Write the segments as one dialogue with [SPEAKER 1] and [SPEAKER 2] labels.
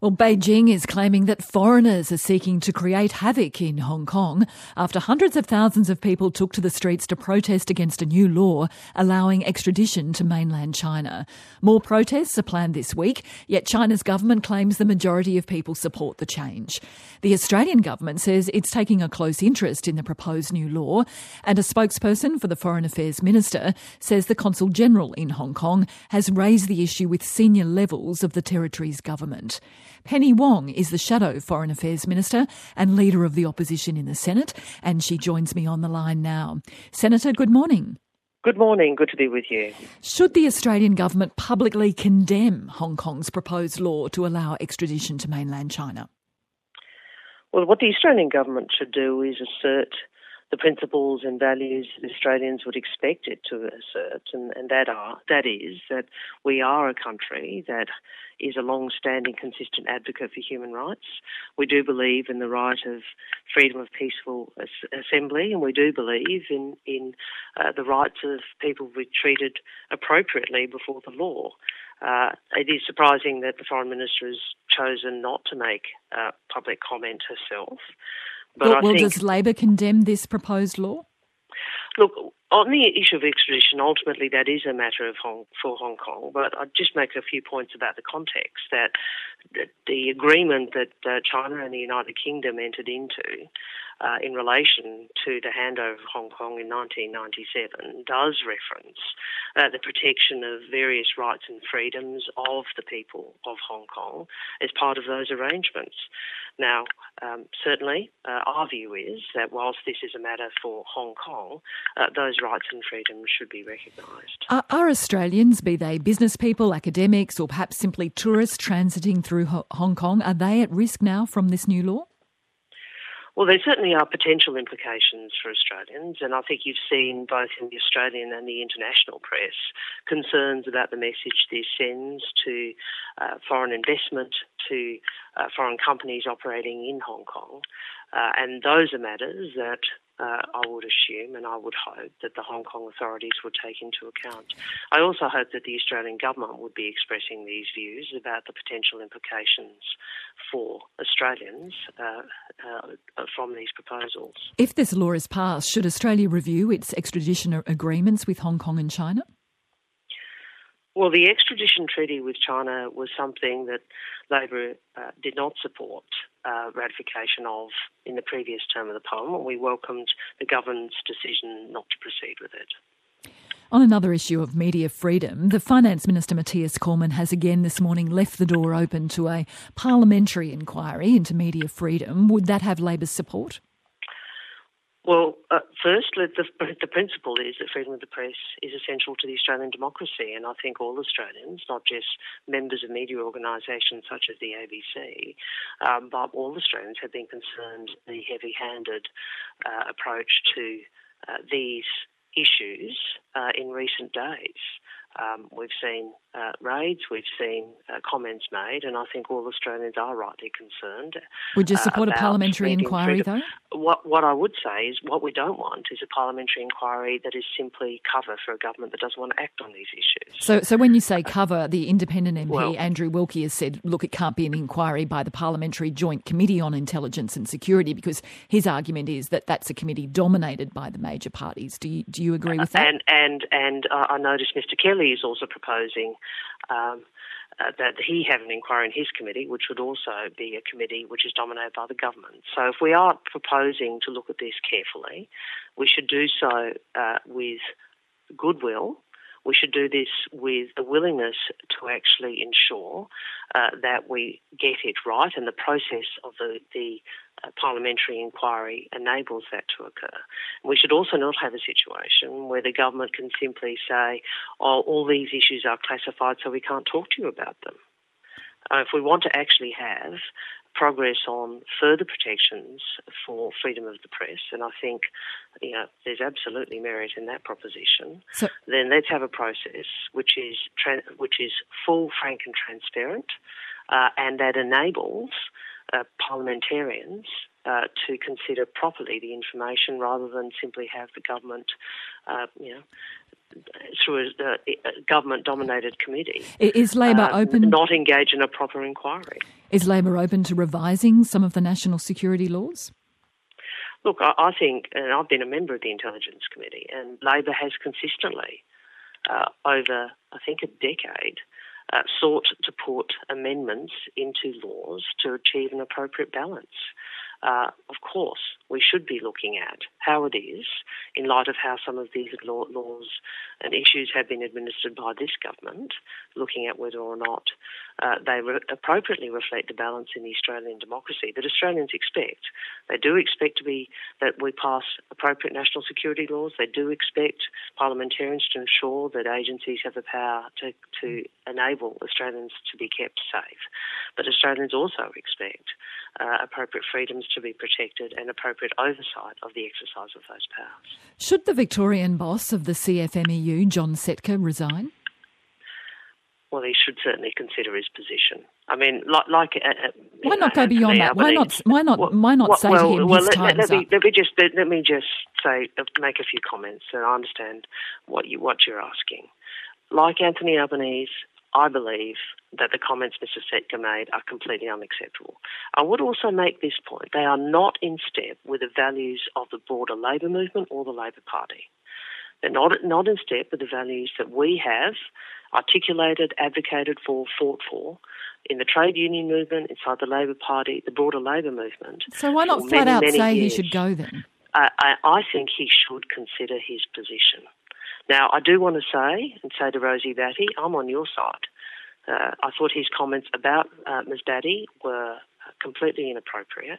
[SPEAKER 1] Well, Beijing is claiming that foreigners are seeking to create havoc in Hong Kong after hundreds of thousands of people took to the streets to protest against a new law allowing extradition to mainland China. More protests are planned this week, yet China's government claims the majority of people support the change. The Australian government says it's taking a close interest in the proposed new law, and a spokesperson for the Foreign Affairs Minister says the Consul General in Hong Kong has raised the issue with senior levels of the territory's government. Penny Wong is the Shadow Foreign Affairs Minister and Leader of the Opposition in the Senate, and she joins me on the line now. Senator, good morning.
[SPEAKER 2] Good morning. Good to be with you.
[SPEAKER 1] Should the Australian government publicly condemn Hong Kong's proposed law to allow extradition to mainland China?
[SPEAKER 2] Well, what the Australian government should do is assert the principles and values that Australians would expect it to assert, and that is that we are a country that is a long-standing, consistent advocate for human rights. We do believe in the right of freedom of peaceful assembly, and we do believe in the rights of people to be treated appropriately before the law. It is surprising that the Foreign Minister has chosen not to make public comment herself.
[SPEAKER 1] But does Labor condemn this proposed law?
[SPEAKER 2] Look, on the issue of extradition, ultimately that is a matter for Hong Kong, but I'd just make a few points about the context, that the agreement that China and the United Kingdom entered into in relation to the handover of Hong Kong in 1997 does reference the protection of various rights and freedoms of the people of Hong Kong as part of those arrangements. Now, certainly, our view is that whilst this is a matter for Hong Kong, those rights and freedoms should be recognised.
[SPEAKER 1] Are Australians, be they business people, academics, or perhaps simply tourists transiting through Hong Kong, are they at risk now from this new law?
[SPEAKER 2] Well, there certainly are potential implications for Australians, and I think you've seen both in the Australian and the international press concerns about the message this sends to foreign investment, to foreign companies operating in Hong Kong. And those are matters that I would assume and I would hope that the Hong Kong authorities would take into account. I also hope that the Australian government would be expressing these views about the potential implications for Australians from these proposals.
[SPEAKER 1] If this law is passed, should Australia review its extradition agreements with Hong Kong and China?
[SPEAKER 2] Well, the extradition treaty with China was something that Labor did not support ratification of in the previous term of the Parliament. We welcomed the government's decision not to proceed with it.
[SPEAKER 1] On another issue of media freedom, the Finance Minister Matthias Cormann has again this morning left the door open to a parliamentary inquiry into media freedom. Would that have Labor's support?
[SPEAKER 2] Well, first, the principle is that freedom of the press is essential to the Australian democracy, and I think all Australians, not just members of media organisations such as the ABC, but all Australians have been concerned the heavy-handed approach to these issues in recent days. We've seen raids, we've seen comments made, and I think all Australians are rightly concerned.
[SPEAKER 1] Would you support a parliamentary inquiry, though?
[SPEAKER 2] What I would say is what we don't want is a parliamentary inquiry that is simply cover for a government that doesn't want to act on these issues.
[SPEAKER 1] So when you say cover, the independent MP, Andrew Wilkie, has said, look, it can't be an inquiry by the Parliamentary Joint Committee on Intelligence and Security, because his argument is that that's a committee dominated by the major parties. Do you agree with that?
[SPEAKER 2] And I noticed Mr Kelly is also proposing that he have an inquiry in his committee, which would also be a committee which is dominated by the government. So if we are proposing to look at this carefully, we should do so with goodwill. We should do this with a willingness to actually ensure that we get it right, and the process of the parliamentary inquiry enables that to occur. We should also not have a situation where the government can simply say, all these issues are classified so we can't talk to you about them. If we want to actually have progress on further protections for freedom of the press, and I think there's absolutely merit in that proposition, then let's have a process which is full, frank and transparent, and that enables parliamentarians to consider properly the information rather than simply have the government, through a government-dominated committee.
[SPEAKER 1] Is Labor open?
[SPEAKER 2] Not engage in a proper inquiry.
[SPEAKER 1] Is Labor open to revising some of the national security laws?
[SPEAKER 2] Look, I think, and I've been a member of the Intelligence Committee, and Labor has consistently, over, I think, a decade, sought to put amendments into laws to achieve an appropriate balance. Of course, we should be looking at how it is, in light of how some of these laws and issues have been administered by this government, looking at whether or not they appropriately reflect the balance in the Australian democracy that Australians expect. They do expect that we pass appropriate national security laws. They do expect parliamentarians to ensure that agencies have the power to enable Australians to be kept safe. But Australians also expect appropriate freedoms to be protected and appropriate oversight of the exercise of those powers.
[SPEAKER 1] Should the Victorian boss of the CFMEU, John Setka, resign?
[SPEAKER 2] Well, he should certainly consider his position. I mean, like
[SPEAKER 1] why not go beyond that? Why not say to him his time's up?
[SPEAKER 2] Let me just say, make a few comments, so I understand what you're asking. Like Anthony Albanese, I believe that the comments Mr Setka made are completely unacceptable. I would also make this point. They are not in step with the values of the broader Labor movement or the Labor Party. They're not in step with the values that we have articulated, advocated for, fought for in the trade union movement, inside the Labor Party, the broader Labor movement.
[SPEAKER 1] So why not flat out say he should go then?
[SPEAKER 2] I think he should consider his position. Now, I do want to say to Rosie Batty, I'm on your side. I thought his comments about Ms Batty were completely inappropriate.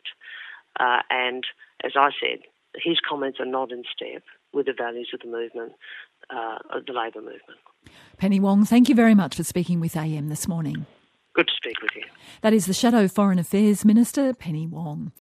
[SPEAKER 2] And as I said, his comments are not in step with the values of the movement, of the Labor movement.
[SPEAKER 1] Penny Wong, thank you very much for speaking with AM this morning.
[SPEAKER 2] Good to speak with you.
[SPEAKER 1] That is the Shadow Foreign Affairs Minister, Penny Wong.